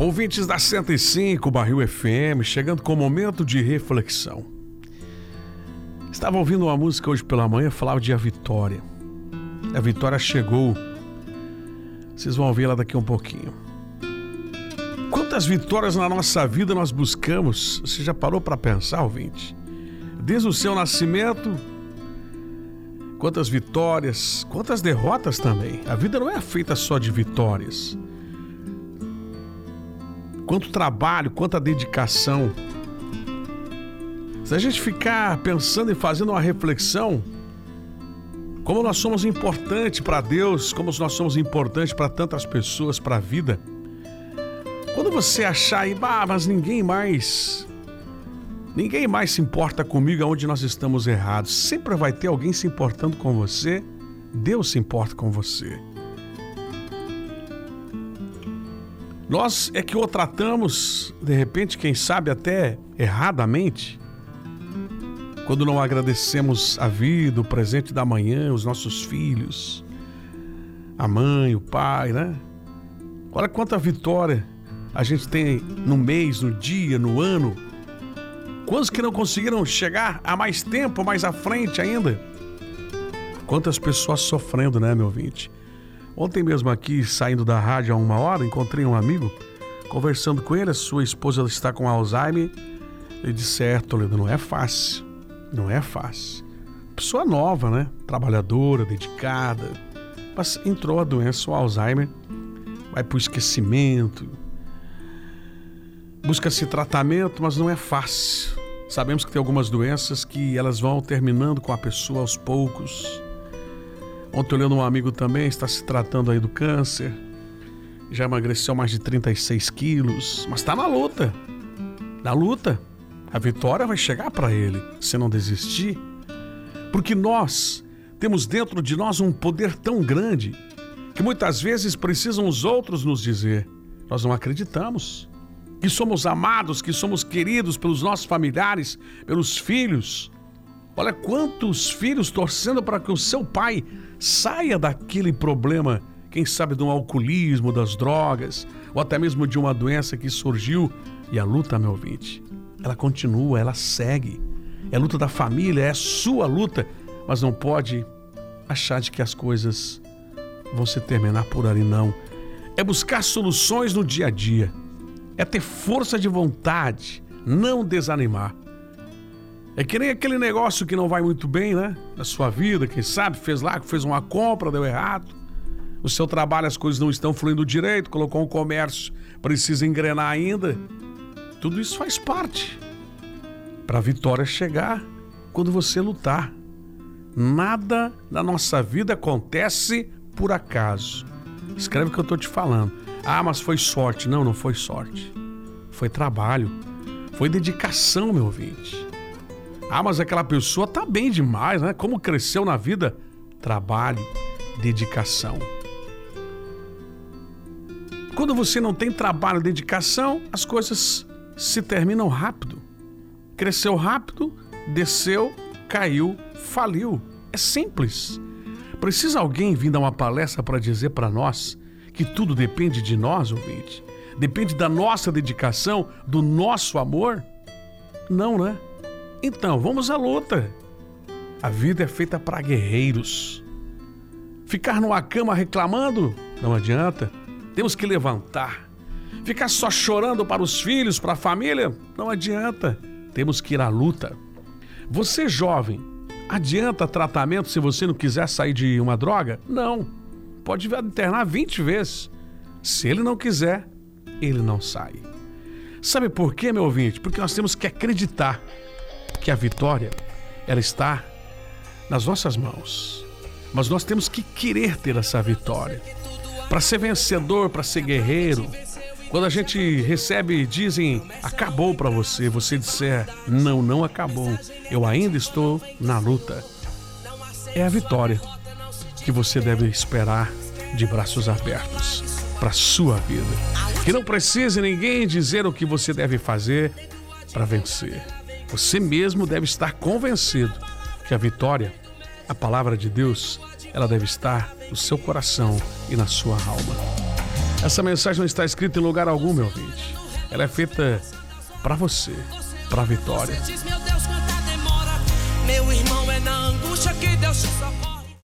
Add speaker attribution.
Speaker 1: Ouvintes da 105 Barril FM, chegando com o momento de reflexão. Estava ouvindo uma música hoje pela manhã, falava de A Vitória. A vitória chegou. Vocês vão ouvir ela daqui um pouquinho. Quantas vitórias na nossa vida nós buscamos? Você já parou para pensar, ouvinte? Desde o seu nascimento, quantas vitórias, quantas derrotas também. A vida não é feita só de vitórias. Quanto trabalho, quanta dedicação. Se a gente ficar pensando e fazendo uma reflexão, como nós somos importantes para Deus, como nós somos importantes para tantas pessoas, para a vida. Quando você achar aí, mas ninguém mais se importa comigo aonde nós estamos errados. Sempre vai ter alguém se importando com você. Deus se importa com você. Nós é que o tratamos, de repente, quem sabe até erradamente, quando não agradecemos a vida, o presente da manhã, os nossos filhos, a mãe, o pai, né? Olha quanta vitória a gente tem no mês, no dia, no ano. Quantos que não conseguiram chegar a mais tempo, mais à frente ainda? Quantas pessoas sofrendo, né, meu ouvinte? Ontem mesmo aqui, saindo da rádio há 1 hora, encontrei um amigo, conversando com ele, a sua esposa está com Alzheimer. Ele disse, Toledo, não é fácil, não é fácil. Pessoa nova, né? Trabalhadora, dedicada, mas entrou a doença, o Alzheimer, vai para o esquecimento, busca-se tratamento, mas não é fácil. Sabemos que tem algumas doenças que elas vão terminando com a pessoa aos poucos. Ontem olhando um amigo também, está se tratando aí do câncer, já emagreceu mais de 36 quilos, mas está na luta, a vitória vai chegar para ele, se não desistir, porque nós temos dentro de nós um poder tão grande, que muitas vezes precisam os outros nos dizer, nós não acreditamos, que somos amados, que somos queridos pelos nossos familiares, pelos filhos. Olha quantos filhos torcendo para que o seu pai saia daquele problema, quem sabe de um alcoolismo, das drogas, ou até mesmo de uma doença que surgiu. E a luta, meu ouvinte, ela continua, ela segue. É a luta da família, é a sua luta, mas não pode achar de que as coisas vão se terminar por ali, não. É buscar soluções no dia a dia, é ter força de vontade, não desanimar. É que nem aquele negócio que não vai muito bem, né? Na sua vida, quem sabe, fez uma compra, deu errado. No seu trabalho as coisas não estão fluindo direito, colocou um comércio, precisa engrenar ainda. Tudo isso faz parte. Para a vitória chegar, quando você lutar. Nada na nossa vida acontece por acaso. Escreve o que eu estou te falando. Mas foi sorte. Não, não foi sorte. Foi trabalho. Foi dedicação, meu ouvinte. Mas aquela pessoa tá bem demais, né? Como cresceu na vida? Trabalho, dedicação. Quando você não tem trabalho, dedicação, as coisas se terminam rápido. Cresceu rápido, desceu, caiu, faliu. É simples. Precisa alguém vir dar uma palestra para dizer para nós que tudo depende de nós, ouvinte? Depende da nossa dedicação, do nosso amor? Não, né? Então, vamos à luta. A vida é feita para guerreiros. Ficar numa cama reclamando? Não adianta. Temos que levantar. Ficar só chorando para os filhos, para a família? Não adianta. Temos que ir à luta. Você, jovem, adianta tratamento se você não quiser sair de uma droga? Não. Pode internar 20 vezes. Se ele não quiser, ele não sai. Sabe por quê, meu ouvinte? Porque nós temos que acreditar que a vitória, ela está nas nossas mãos. Mas nós temos que querer ter essa vitória. Para ser vencedor, para ser guerreiro, quando a gente recebe, dizem, acabou para você, você disser, não, não acabou, eu ainda estou na luta. É a vitória que você deve esperar de braços abertos para a sua vida. Que não precise ninguém dizer o que você deve fazer para vencer. Você mesmo deve estar convencido que a vitória, a palavra de Deus, ela deve estar no seu coração e na sua alma. Essa mensagem não está escrita em lugar algum, meu ouvinte. Ela é feita para você, para a vitória.
Speaker 2: Meu irmão, é na angústia que Deus te socorre.